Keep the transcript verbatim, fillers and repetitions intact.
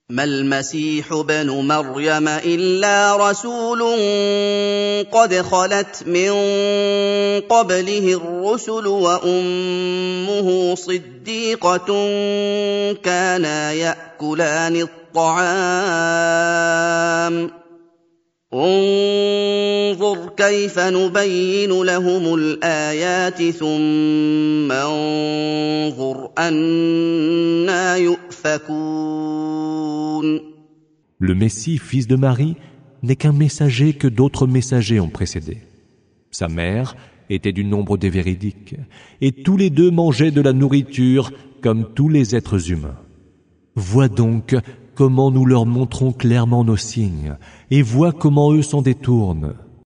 ما المسيح ابن مريم إلا رسول قد خلت من قبله الرسل وأمه صديقة كانا يأكلان الطعام انظر كيف نبين لهم الآيات ثم انظر أنى يؤفكون. Le Messie, fils de Marie, n'est qu'un messager que d'autres messagers ont précédé. Sa mère était du nombre des véridiques, et tous les deux mangeaient de la nourriture comme tous les êtres humains. Vois donc comment nous leur montrons clairement nos signes, et vois comment eux s'en détournent.